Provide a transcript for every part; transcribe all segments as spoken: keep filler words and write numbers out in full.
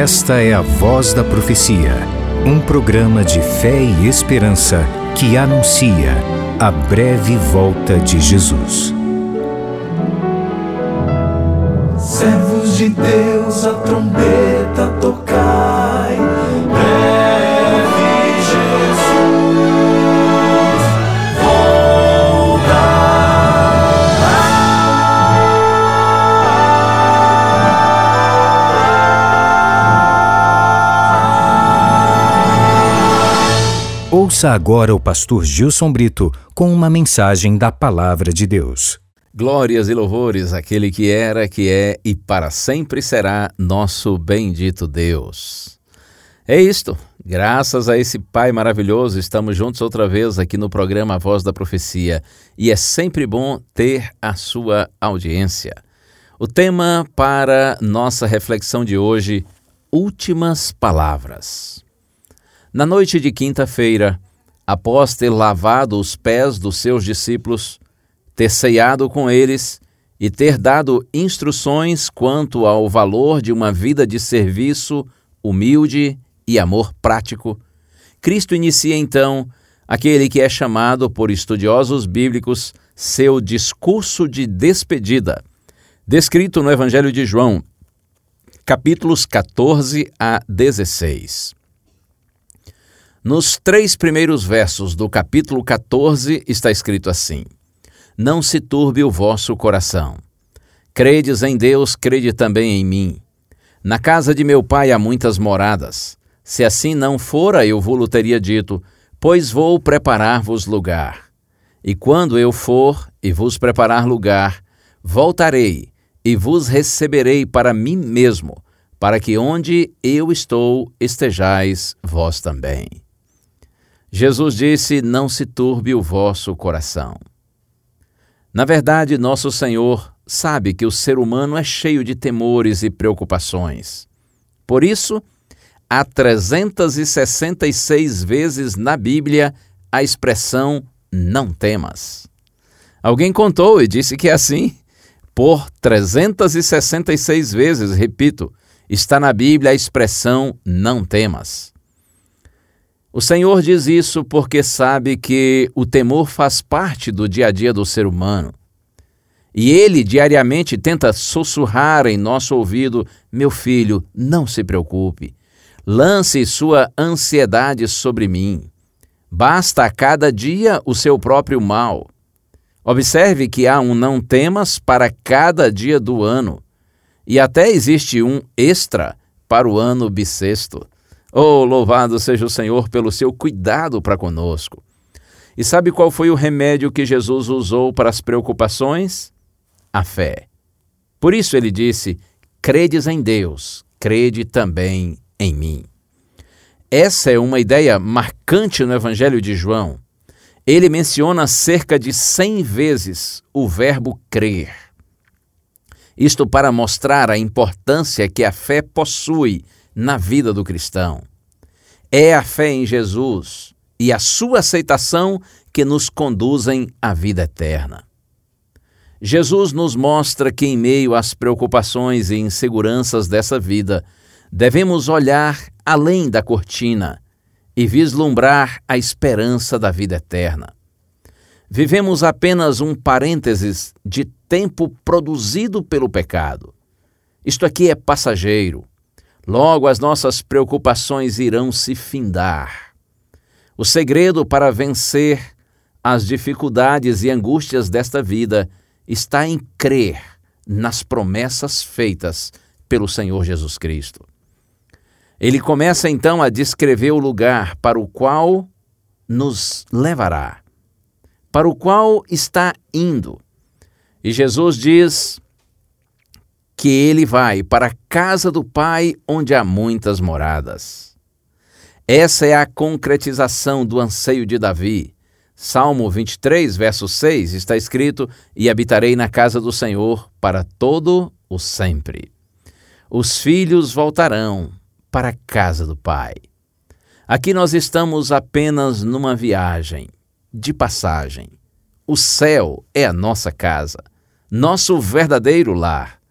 Esta é a Voz da Profecia, um programa de fé e esperança que anuncia a breve volta de Jesus. Servos de Deus, a trombeta tocai, breve Jesus Ouça agora o pastor Gilson Brito com uma mensagem da Palavra de Deus. Glórias e louvores àquele que era, que é e para sempre será nosso bendito Deus. É isto, graças a esse Pai maravilhoso, estamos juntos outra vez aqui no programa A Voz da Profecia e é sempre bom ter a sua audiência. O tema para nossa reflexão de hoje, últimas palavras. Na noite de quinta-feira, após ter lavado os pés dos seus discípulos, ter ceado com eles e ter dado instruções quanto ao valor de uma vida de serviço humilde e amor prático, Cristo inicia então aquele que é chamado por estudiosos bíblicos seu discurso de despedida, descrito no Evangelho de João, capítulos catorze a dezesseis. Nos três primeiros versos do capítulo catorze está escrito assim: Não se turbe o vosso coração. Credes em Deus, crede também em mim. Na casa de meu pai há muitas moradas. Se assim não fora, eu vou-lo teria dito, pois vou preparar-vos lugar. E quando eu for e vos preparar lugar, voltarei e vos receberei para mim mesmo, para que onde eu estou estejais vós também. Jesus disse, não se turbe o vosso coração. Na verdade, nosso Senhor sabe que o ser humano é cheio de temores e preocupações. Por isso, há trezentas e sessenta e seis vezes na Bíblia a expressão não temas. Alguém contou e disse que é assim. Por trezentas e sessenta e seis vezes, repito, está na Bíblia a expressão não temas. O Senhor diz isso porque sabe que o temor faz parte do dia a dia do ser humano. E Ele diariamente tenta sussurrar em nosso ouvido, meu filho, não se preocupe, lance sua ansiedade sobre mim. Basta a cada dia o seu próprio mal. Observe que há um não temas para cada dia do ano. E até existe um extra para o ano bissexto. Oh, louvado seja o Senhor pelo seu cuidado para conosco. E sabe qual foi o remédio que Jesus usou para as preocupações? A fé. Por isso ele disse, credes em Deus, crede também em mim. Essa é uma ideia marcante no Evangelho de João. Ele menciona cerca de cem vezes o verbo crer. Isto para mostrar a importância que a fé possui na vida do cristão. É a fé em Jesus e a sua aceitação que nos conduzem à vida eterna. Jesus nos mostra que em meio às preocupações e inseguranças dessa vida, devemos olhar além da cortina e vislumbrar a esperança da vida eterna. Vivemos apenas um parênteses de tempo produzido pelo pecado. Isto aqui é passageiro. Logo as nossas preocupações irão se findar. O segredo para vencer as dificuldades e angústias desta vida está em crer nas promessas feitas pelo Senhor Jesus Cristo. Ele começa então a descrever o lugar para o qual nos levará, para o qual está indo. E Jesus diz que ele vai para a casa do Pai, onde há muitas moradas. Essa é a concretização do anseio de Davi. Salmo vinte e três, verso seis, está escrito, e habitarei na casa do Senhor para todo o sempre. Os filhos voltarão para a casa do Pai. Aqui nós estamos apenas numa viagem, de passagem. O céu é a nossa casa, nosso verdadeiro lar.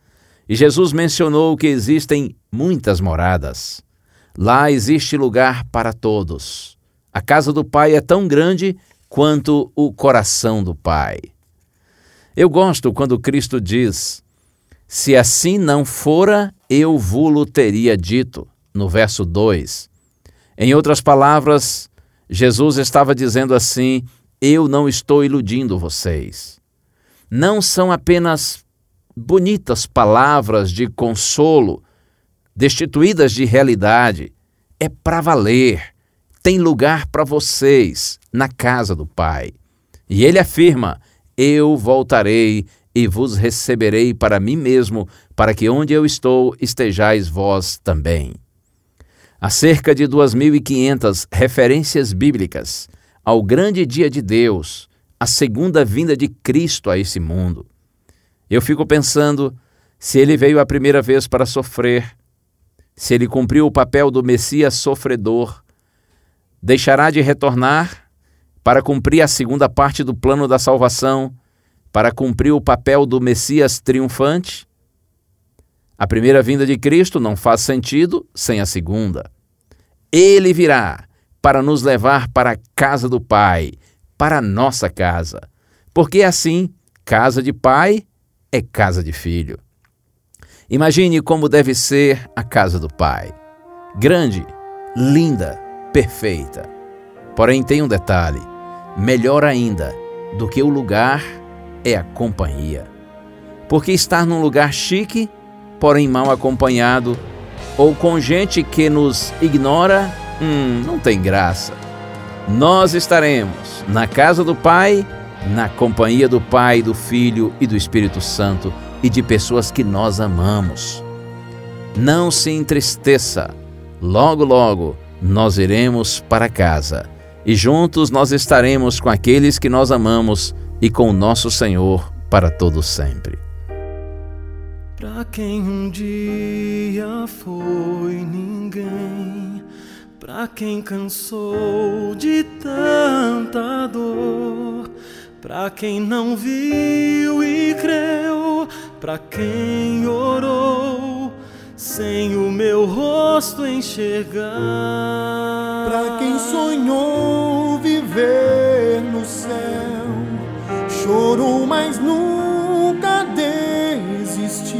E Jesus mencionou que existem muitas moradas. Lá existe lugar para todos. A casa do Pai é tão grande quanto o coração do Pai. Eu gosto quando Cristo diz: se assim não fora, eu vou-lo teria dito, no verso dois. Em outras palavras, Jesus estava dizendo assim: eu não estou iludindo vocês. Não são apenas bonitas palavras de consolo, destituídas de realidade. É para valer. Tem lugar para vocês na casa do Pai. E ele afirma: eu voltarei e vos receberei para mim mesmo, para que onde eu estou estejais vós também. Há cerca de duas mil e quinhentas referências bíblicas ao grande dia de Deus, a segunda vinda de Cristo a esse mundo. Eu fico pensando, se ele veio a primeira vez para sofrer, se ele cumpriu o papel do Messias sofredor, deixará de retornar para cumprir a segunda parte do plano da salvação, para cumprir o papel do Messias triunfante? A primeira vinda de Cristo não faz sentido sem a segunda. Ele virá para nos levar para a casa do Pai, para a nossa casa. Porque assim, casa de pai é casa de filho. Imagine como deve ser a casa do Pai. Grande, linda, perfeita. Porém, tem um detalhe: melhor ainda do que o lugar é a companhia. Porque estar num lugar chique, porém mal acompanhado, ou com gente que nos ignora, hum, não tem graça. Nós estaremos na casa do Pai, na companhia do Pai, do Filho e do Espírito Santo e de pessoas que nós amamos. Não se entristeça. Logo, logo, nós iremos para casa e juntos nós estaremos com aqueles que nós amamos e com o nosso Senhor para todo sempre. Pra quem um dia foi ninguém, pra quem cansou de tanta dor, pra quem não viu e creu, pra quem orou sem o meu rosto enxergar, pra quem sonhou viver no céu, chorou, mas nunca desistiu.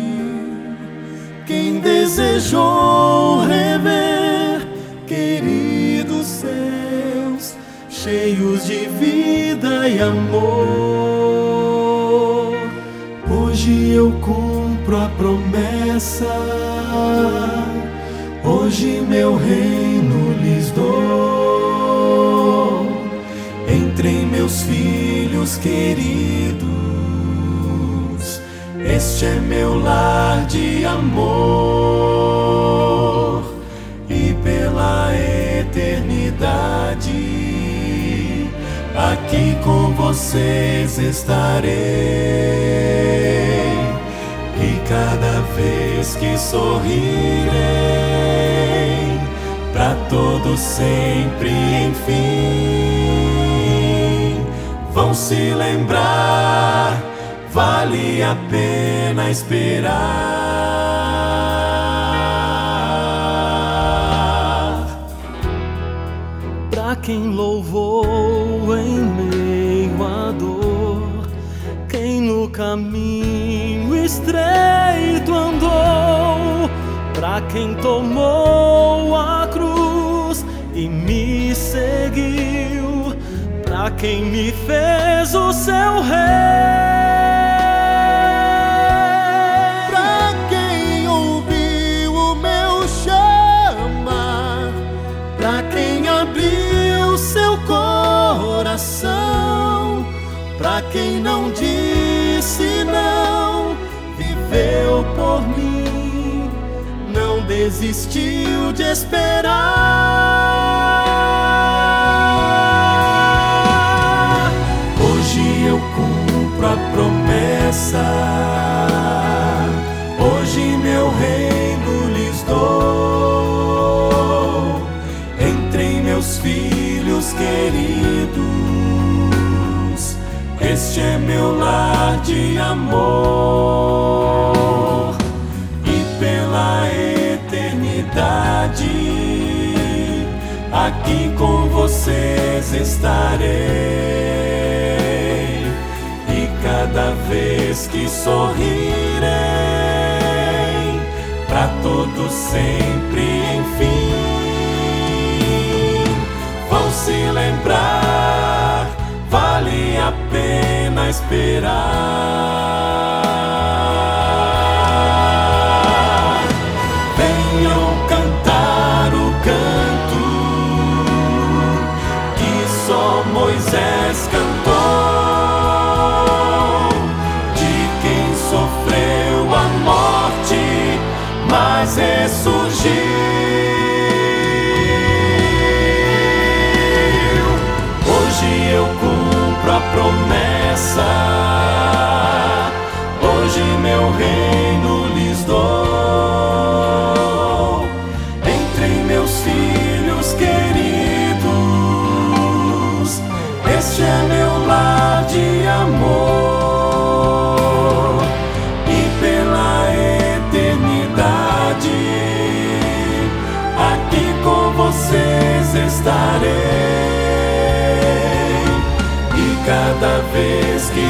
Quem desejou rever queridos céus, cheios de vida e amor, hoje eu cumpro a promessa, hoje meu reino lhes dou, entre meus filhos queridos, este é meu lar de amor, e pela eternidade aqui com vocês estarei, e cada vez que sorrirei, pra todos sempre, enfim, vão se lembrar, vale a pena esperar. Pra quem louvou em meio à dor, quem no caminho estreito andou, pra quem tomou a cruz e me seguiu, pra quem me fez o seu rei, pra quem ouviu o meu chamar, pra quem abriu seu coração, pra quem não disse não, viveu por mim, não desistiu de esperar. Hoje eu cumpro a promessa, hoje meu reino lhes dou, entre meus filhos queridos, este é meu lar de amor, aqui com vocês estarei. E cada vez que sorrirei, pra todos sempre, enfim, vão se lembrar, vale a pena esperar. Venham cantar o canto que só Moisés cantou, de quem sofreu a morte, mas ressurgiu. Hoje eu cumpro a promessa, hoje meu reino lhes dou. Entrem meus filhos queridos, este é meu lar de amor, e pela eternidade aqui com vocês estarei. Cada vez que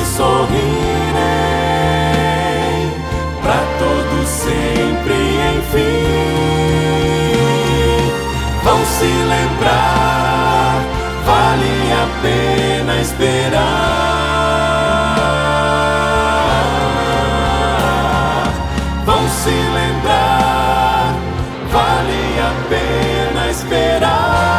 sorrirei, pra todos sempre, enfim, vão se lembrar, vale a pena esperar. Vão se lembrar, vale a pena esperar.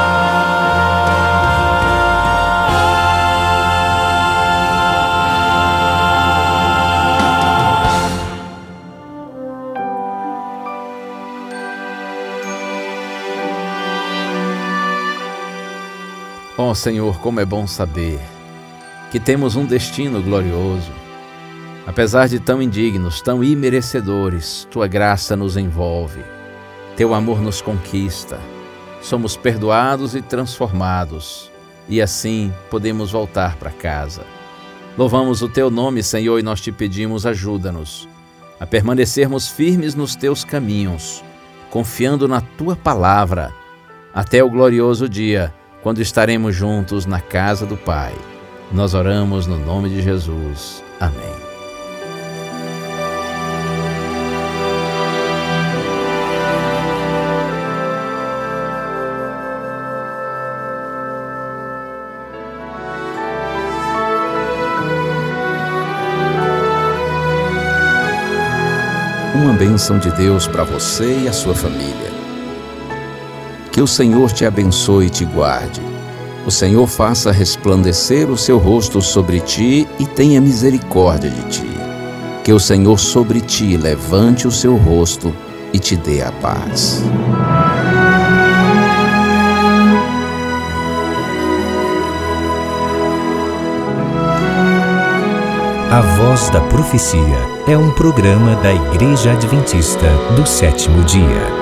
Ó Senhor, como é bom saber que temos um destino glorioso. Apesar de tão indignos, tão imerecedores, Tua graça nos envolve, Teu amor nos conquista. Somos perdoados e transformados, e assim podemos voltar para casa. Louvamos o Teu nome, Senhor, e nós Te pedimos, ajuda-nos a permanecermos firmes nos Teus caminhos, confiando na Tua palavra, até o glorioso dia, quando estaremos juntos na casa do Pai. Nós oramos no nome de Jesus. Amém. Uma bênção de Deus para você e a sua família. Que o Senhor te abençoe e te guarde. O Senhor faça resplandecer o seu rosto sobre ti e tenha misericórdia de ti. Que o Senhor sobre ti levante o seu rosto e te dê a paz. A Voz da Profecia é um programa da Igreja Adventista do Sétimo Dia.